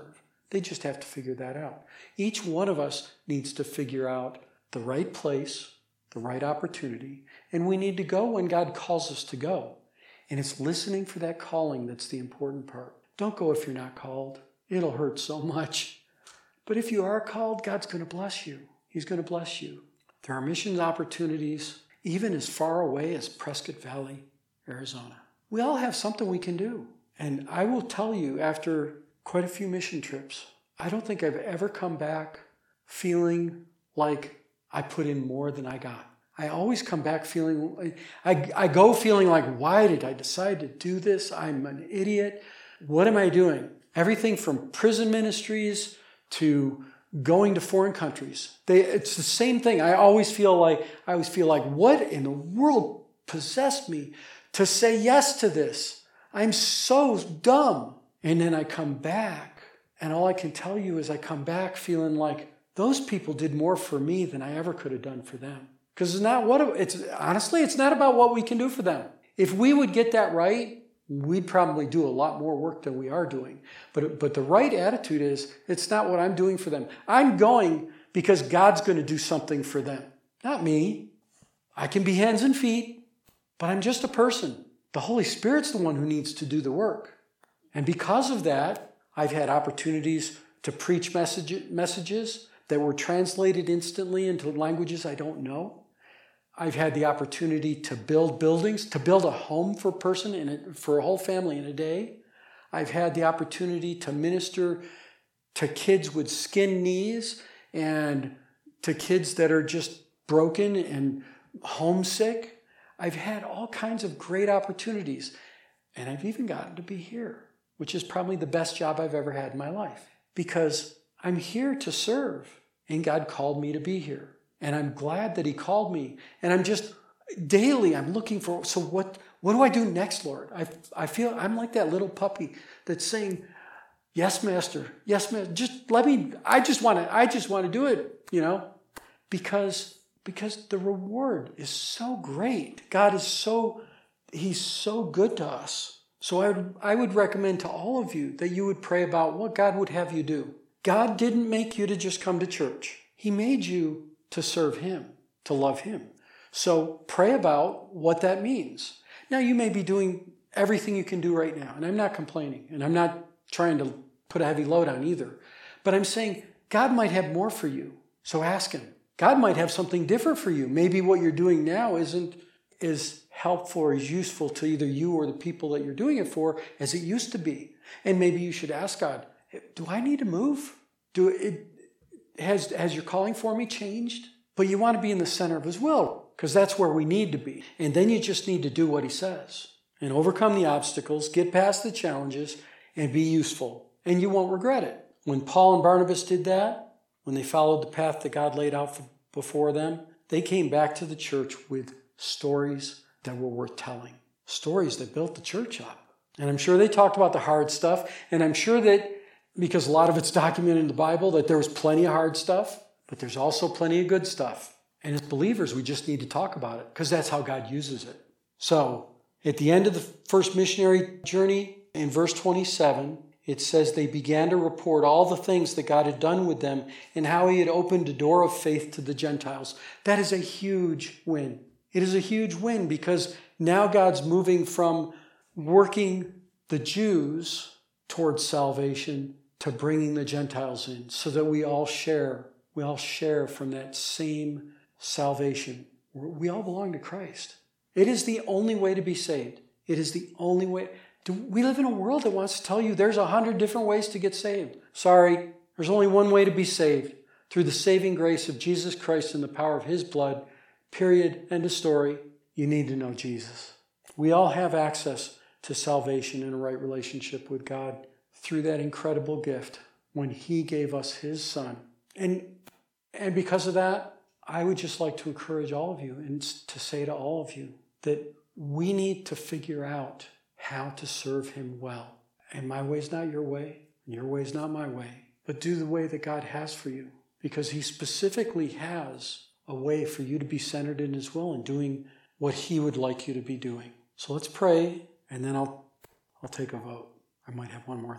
Speaker 1: They just have to figure that out. Each one of us needs to figure out the right place, the right opportunity, and we need to go when God calls us to go. And it's listening for that calling that's the important part. Don't go if you're not called. It'll hurt so much. But if you are called, God's going to bless you. He's going to bless you. There are missions opportunities even as far away as Prescott Valley, Arizona. We all have something we can do. And I will tell you, after quite a few mission trips, I don't think I've ever come back feeling like I put in more than I got. I always come back feeling, I, I go feeling like, why did I decide to do this? I'm an idiot. What am I doing? Everything from prison ministries to going to foreign countries. They, it's the same thing. I always feel like, I always feel like, what in the world possessed me to say yes to this? I'm so dumb. And then I come back, and all I can tell you is I come back feeling like those people did more for me than I ever could have done for them. Because it's not what it's honestly, it's not about what we can do for them. If we would get that right, we'd probably do a lot more work than we are doing. But, but the right attitude is, it's not what I'm doing for them. I'm going because God's going to do something for them, not me. I can be hands and feet, but I'm just a person. The Holy Spirit's the one who needs to do the work. And because of that, I've had opportunities to preach message, messages that were translated instantly into languages I don't know. I've had the opportunity to build buildings, to build a home for a person, in a, for a whole family in a day. I've had the opportunity to minister to kids with skin knees and to kids that are just broken and homesick. I've had all kinds of great opportunities. And I've even gotten to be here, which is probably the best job I've ever had in my life, because I'm here to serve, and God called me to be here. And I'm glad that he called me. And I'm just, daily, I'm looking for, so what, what do I do next, Lord? I, I feel I'm like that little puppy that's saying, yes, master, yes, master, just let me, I just want to, I just want to do it, you know, because, because the reward is so great. God is so, he's so good to us. So I would, I would recommend to all of you that you would pray about what God would have you do. God didn't make you to just come to church. He made you to serve him, to love him. So pray about what that means. Now, you may be doing everything you can do right now, and I'm not complaining, and I'm not trying to put a heavy load on either. But I'm saying God might have more for you, so ask him. God might have something different for you. Maybe what you're doing now isn't as helpful or as useful to either you or the people that you're doing it for as it used to be. And maybe you should ask God, do I need to move? Do it, has, has your calling for me changed? But you want to be in the center of his will, because that's where we need to be. And then you just need to do what he says and overcome the obstacles, get past the challenges, and be useful. And you won't regret it. When Paul and Barnabas did that, when they followed the path that God laid out before them, they came back to the church with stories that were worth telling. Stories that built the church up. And I'm sure they talked about the hard stuff. And I'm sure that, because a lot of it's documented in the Bible, that there was plenty of hard stuff, but there's also plenty of good stuff. And as believers, we just need to talk about it, because that's how God uses it. So, at the end of the first missionary journey, in verse twenty-seven, it says they began to report all the things that God had done with them and how he had opened a door of faith to the Gentiles. That is a huge win. It is a huge win, because now God's moving from working the Jews towards salvation to bringing the Gentiles in, so that we all share, we all share from that same salvation. We all belong to Christ. It is the only way to be saved. It is the only way. We live in a world that wants to tell you there's a hundred different ways to get saved. Sorry, there's only one way to be saved, through the saving grace of Jesus Christ and the power of his blood. Period. End of story. You need to know Jesus. We all have access to salvation and a right relationship with God through that incredible gift when he gave us his son. And, and because of that, I would just like to encourage all of you and to say to all of you that we need to figure out how to serve him well. And my way's not your way, and your way's not my way. But do the way that God has for you, because he specifically has a way for you to be centered in his will and doing what he would like you to be doing. So let's pray, and then I'll I'll take a vote. I might have one more thing.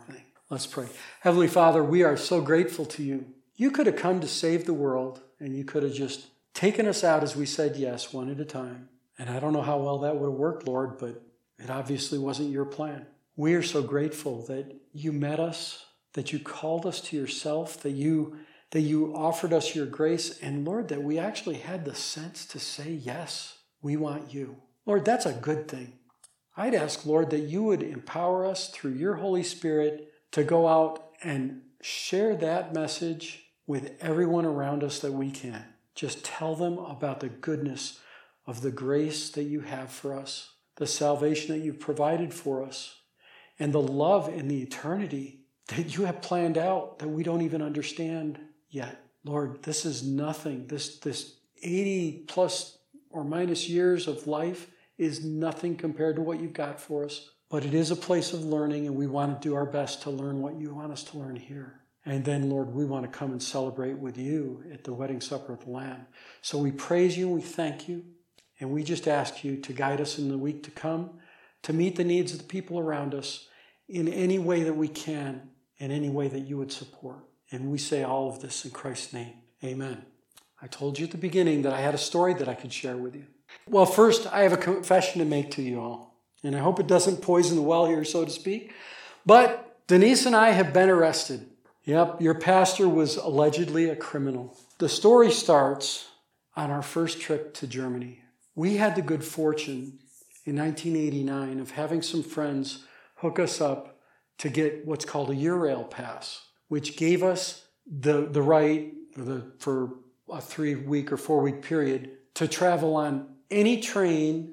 Speaker 1: Let's pray. Heavenly Father, we are so grateful to you. You could have come to save the world, and you could have just taken us out as we said yes, one at a time. And I don't know how well that would have worked, Lord, but it obviously wasn't your plan. We are so grateful that you met us, that you called us to yourself, that you that you offered us your grace, and Lord, that we actually had the sense to say, yes, we want you. Lord, that's a good thing. I'd ask, Lord, that you would empower us through your Holy Spirit to go out and share that message with everyone around us that we can. Just tell them about the goodness of the grace that you have for us, the salvation that you've provided for us, and the love and the eternity that you have planned out that we don't even understand yet. Lord, this is nothing. This, this eighty plus or minus years of life is nothing compared to what you've got for us. But it is a place of learning, and we want to do our best to learn what you want us to learn here. And then, Lord, we want to come and celebrate with you at the wedding supper of the Lamb. So we praise you, we thank you, and we just ask you to guide us in the week to come, to meet the needs of the people around us in any way that we can, in any way that you would support. And we say all of this in Christ's name. Amen. I told you at the beginning that I had a story that I could share with you. Well, first, I have a confession to make to you all. And I hope it doesn't poison the well here, so to speak. But Denise and I have been arrested. Yep, your pastor was allegedly a criminal. The story starts on our first trip to Germany. We had the good fortune in nineteen eighty-nine of having some friends hook us up to get what's called a Eurail pass, which gave us the, the right for, the, for a three-week or four-week period to travel on any train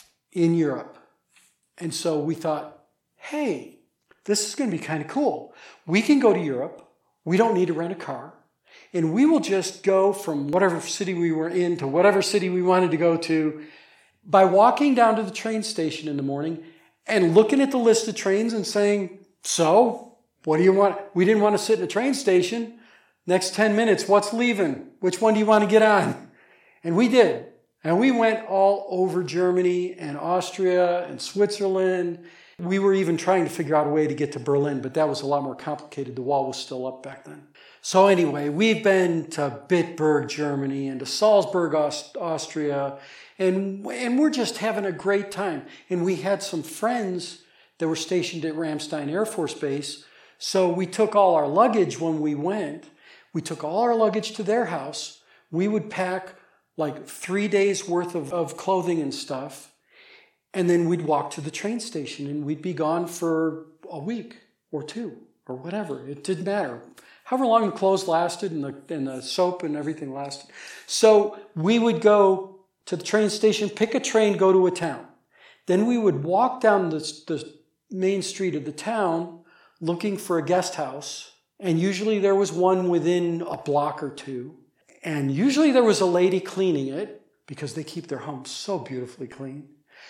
Speaker 1: in Europe. And so we thought, hey, this is going to be kind of cool. We can go to Europe. We don't need to rent a car. And we will just go from whatever city we were in to whatever city we wanted to go to by walking down to the train station in the morning and looking at the list of trains and saying, so, what do you want? We didn't want to sit in a train station. Next ten minutes, what's leaving? Which one do you want to get on? And we did. And we went all over Germany and Austria and Switzerland. We were even trying to figure out a way to get to Berlin, but that was a lot more complicated. The wall was still up back then. So anyway, we've been to Bitburg, Germany, and to Salzburg, Austria, and, and we're just having a great time. And we had some friends that were stationed at Ramstein Air Force Base, so we took all our luggage when we went. We took all our luggage to their house. We would pack like three days worth of, of clothing and stuff. And then we'd walk to the train station and we'd be gone for a week or two or whatever. It didn't matter. However long the clothes lasted and the, and the soap and everything lasted. So we would go to the train station, pick a train, go to a town. Then we would walk down the, the main street of the town looking for a guest house. And usually there was one within a block or two. And usually there was a lady cleaning it because they keep their homes so beautifully clean.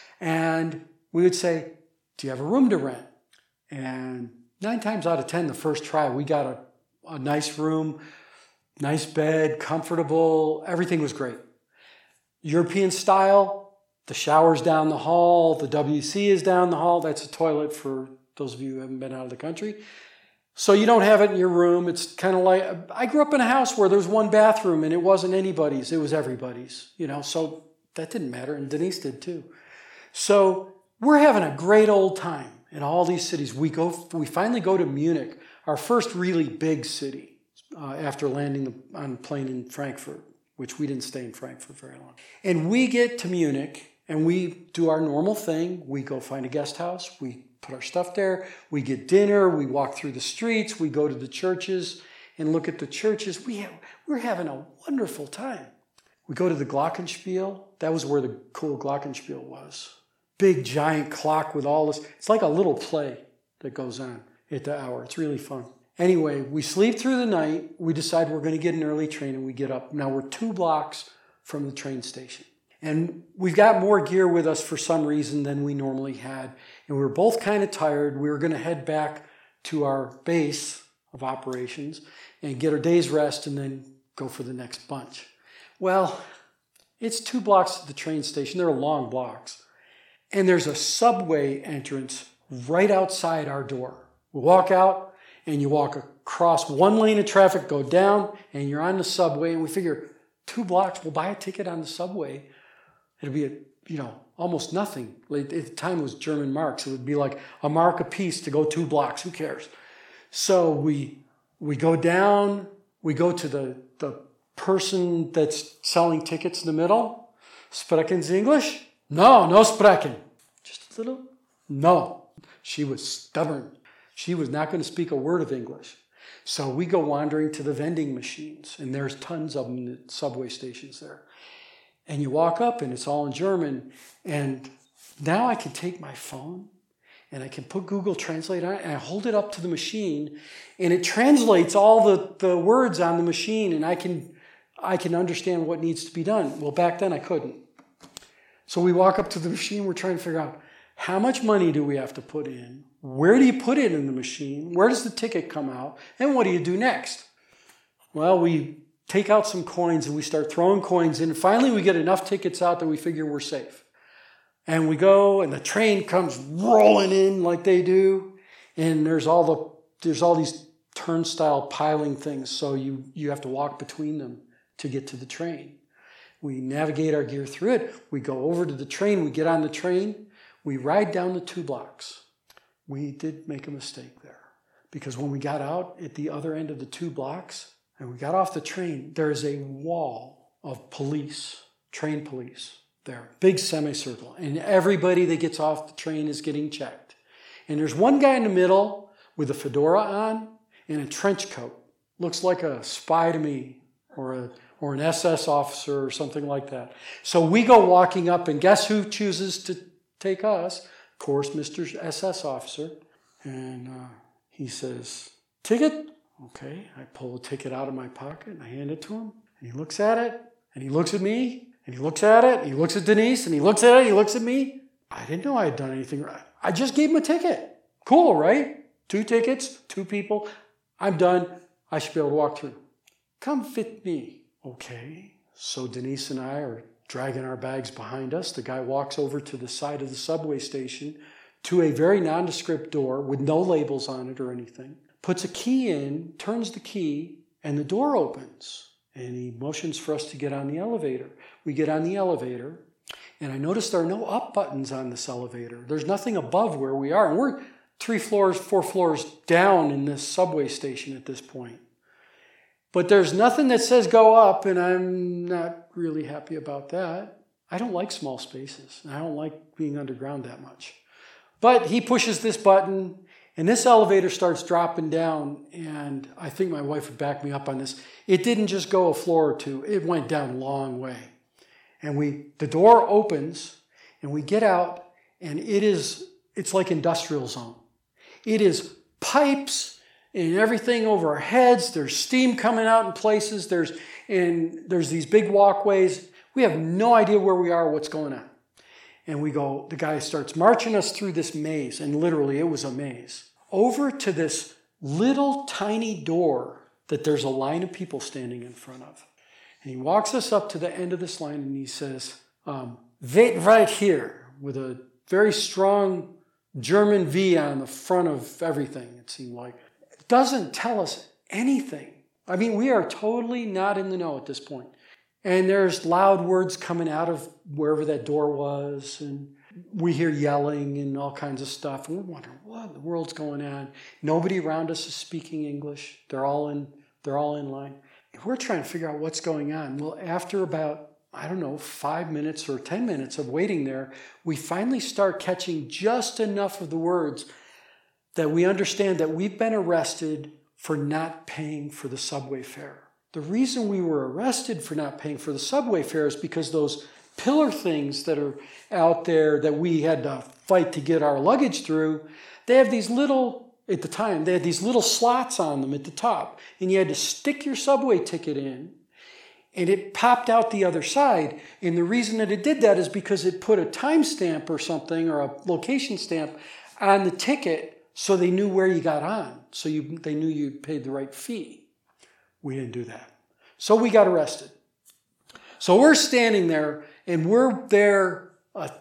Speaker 1: And we would say, do you have a room to rent? And nine times out of ten, the first try, we got a, a nice room, nice bed, comfortable. Everything was great. European style, the shower's down the hall, the W C is down the hall. That's a toilet for those of you who haven't been out of the country. So you don't have it in your room. It's kind of like, I grew up in a house where there was one bathroom and it wasn't anybody's, it was everybody's, you know, so that didn't matter. And Denise did too. So we're having a great old time in all these cities. We go, we finally go to Munich, our first really big city, uh, after landing on a plane in Frankfurt, which we didn't stay in Frankfurt very long. And we get to Munich and we do our normal thing. We go find a guest house. We put our stuff there. We get dinner. We walk through the streets. We go to the churches and look at the churches. We have, we're having a wonderful time. We go to the Glockenspiel. That was where the cool Glockenspiel was. Big giant clock with all this. It's like a little play that goes on at the hour. It's really fun. Anyway, we sleep through the night. We decide we're going to get an early train and we get up. Now we're two blocks from the train station. And we've got more gear with us for some reason than we normally had. And we were both kind of tired. We were going to head back to our base of operations and get our day's rest and then go for the next bunch. Well, it's two blocks to the train station. They're long blocks. And there's a subway entrance right outside our door. We walk out and you walk across one lane of traffic, go down, and you're on the subway, and we figure two blocks, we'll buy a ticket on the subway. It'll be, a, you know, almost nothing. At the time it was German marks. It would be like a mark a piece to go two blocks. Who cares? So we we go down, we go to the, the person that's selling tickets in the middle. Sprechen Sie English? No, no sprechen. Just a little? No. She was stubborn. She was not going to speak a word of English. So we go wandering to the vending machines, and there's tons of them in the subway stations there. And you walk up, and it's all in German. And now I can take my phone, and I can put Google Translate on it, and I hold it up to the machine, and it translates all the, the words on the machine, and I can I can understand what needs to be done. Well, back then I couldn't. So we walk up to the machine, we're trying to figure out how much money do we have to put in? Where do you put it in the machine? Where does the ticket come out? And what do you do next? Well, we take out some coins and we start throwing coins in. And finally, we get enough tickets out that we figure we're safe. And we go, and the train comes rolling in like they do. And there's all the there's all these turnstile piling things, so you, you have to walk between them to get to the train. We navigate our gear through it. We go over to the train. We get on the train. We ride down the two blocks. We did make a mistake there, because when we got out at the other end of the two blocks and we got off the train, there is a wall of police, train police there, big semicircle, and everybody that gets off the train is getting checked. And there's one guy in the middle with a fedora on and a trench coat. Looks like a spy to me, or a or an S S officer or something like that. So we go walking up, and guess who chooses to take us? Of course, Mister S S officer. And uh, he says, ticket? Okay. I pull a ticket out of my pocket and I hand it to him. And he looks at it, and he looks at me, and he looks at it, and he looks at Denise, and he looks at it, and he looks at me. I didn't know I had done anything right. I just gave him a ticket. Cool, right? Two tickets, two people. I'm done. I should be able to walk through. Come fit me. Okay. So Denise and I are dragging our bags behind us. The guy walks over to the side of the subway station to a very nondescript door with no labels on it or anything, puts a key in, turns the key, and the door opens. And he motions for us to get on the elevator. We get on the elevator, and I notice there are no up buttons on this elevator. There's nothing above where we are. And we're three floors, four floors down in this subway station at this point. But there's nothing that says go up, and I'm not really happy about that. I don't like small spaces. I don't like being underground that much. But he pushes this button, and this elevator starts dropping down, and I think my wife would back me up on this. It didn't just go a floor or two. It went down a long way. And we, the door opens, and we get out, and it is, it's like industrial zone. It is pipes and everything over our heads. There's steam coming out in places. There's and there's these big walkways. We have no idea where we are, what's going on. And we go, the guy starts marching us through this maze, and literally it was a maze, over to this little tiny door that there's a line of people standing in front of. And he walks us up to the end of this line, and he says, um, wait right here, with a very strong German V on the front of everything, it seemed like. It doesn't tell us anything. I mean, we are totally not in the know at this point. And there's loud words coming out of wherever that door was, and we hear yelling and all kinds of stuff. And we're wondering, what in the world's going on? Nobody around us is speaking English. They're all in, they're all in line. And we're trying to figure out what's going on. Well, after about, I don't know, five minutes or ten minutes of waiting there, we finally start catching just enough of the words that we understand that we've been arrested for not paying for the subway fare. The reason we were arrested for not paying for the subway fare is because those pillar things that are out there that we had to fight to get our luggage through, they have these little, at the time, they had these little slots on them at the top. And you had to stick your subway ticket in, and it popped out the other side. And the reason that it did that is because it put a timestamp or something, or a location stamp on the ticket, so they knew where you got on. So you, they knew you paid the right fee. We didn't do that. So we got arrested. So we're standing there, and we're there a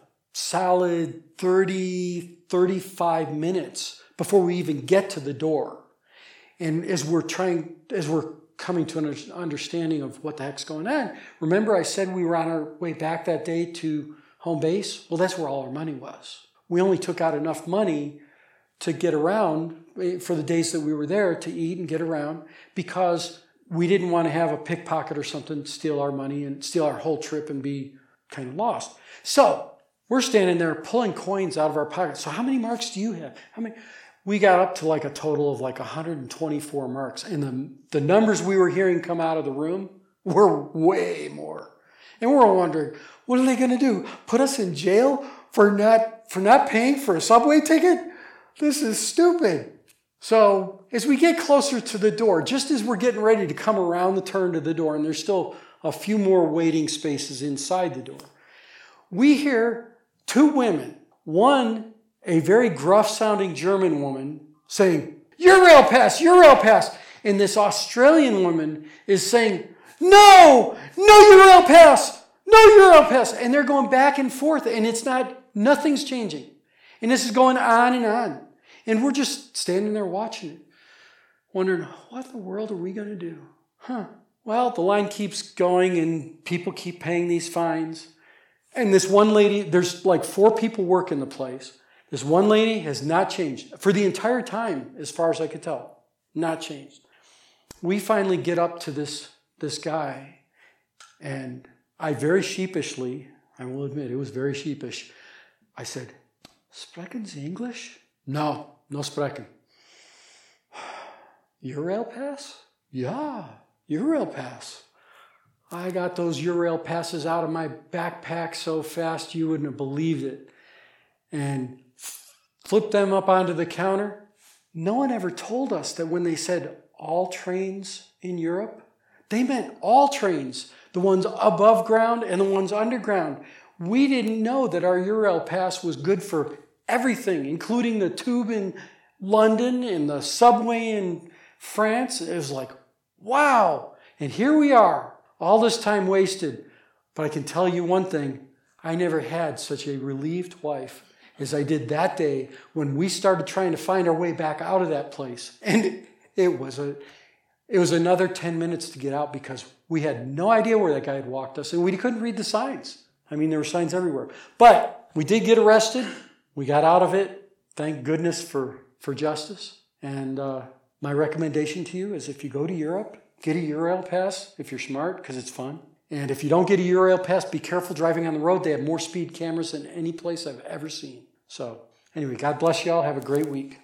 Speaker 1: solid thirty, thirty-five minutes before we even get to the door. And as we're trying, as we're coming to an understanding of what the heck's going on, remember I said we were on our way back that day to home base? Well, that's where all our money was. We only took out enough money to get around for the days that we were there to eat and get around, because we didn't want to have a pickpocket or something steal our money and steal our whole trip and be kind of lost. So we're standing there pulling coins out of our pockets. So how many marks do you have? How many? We got up to like a total of like one hundred twenty-four marks. And the, the numbers we were hearing come out of the room were way more. And we're wondering, what are they going to do? Put us in jail for not, for not paying for a subway ticket? This is stupid. So as we get closer to the door, just as we're getting ready to come around the turn to the door, and there's still a few more waiting spaces inside the door, we hear two women, one, a very gruff-sounding German woman saying, Eurail pass, Eurail pass. And this Australian woman is saying, no, no Eurail pass, no Eurail pass. And they're going back and forth, and it's not, nothing's changing. And this is going on and on. And we're just standing there watching it, wondering, what in the world are we going to do? Huh. Well, the line keeps going, and people keep paying these fines. And this one lady, there's like four people work in the place. This one lady has not changed for the entire time, as far as I could tell. Not changed. We finally get up to this, this guy, and I very sheepishly, I will admit, it was very sheepish, I said, Sprechen Sie English? No, no sprechen. Eurail pass? Yeah, Eurail pass. I got those Eurail passes out of my backpack so fast you wouldn't have believed it. And flipped them up onto the counter. No one ever told us that when they said all trains in Europe, they meant all trains, the ones above ground and the ones underground. We didn't know that our Eurail pass was good for everything, including the tube in London and the subway in France. It was like, wow. And here we are, all this time wasted. But I can tell you one thing, I never had such a relieved wife as I did that day when we started trying to find our way back out of that place. And it was a, it was another ten minutes to get out because we had no idea where that guy had walked us, and we couldn't read the signs. I mean, there were signs everywhere. But we did get arrested. We got out of it. Thank goodness for, for justice. And uh, my recommendation to you is if you go to Europe, get a Eurail pass if you're smart, because it's fun. And if you don't get a Eurail pass, be careful driving on the road. They have more speed cameras than any place I've ever seen. So anyway, God bless you all. Have a great week.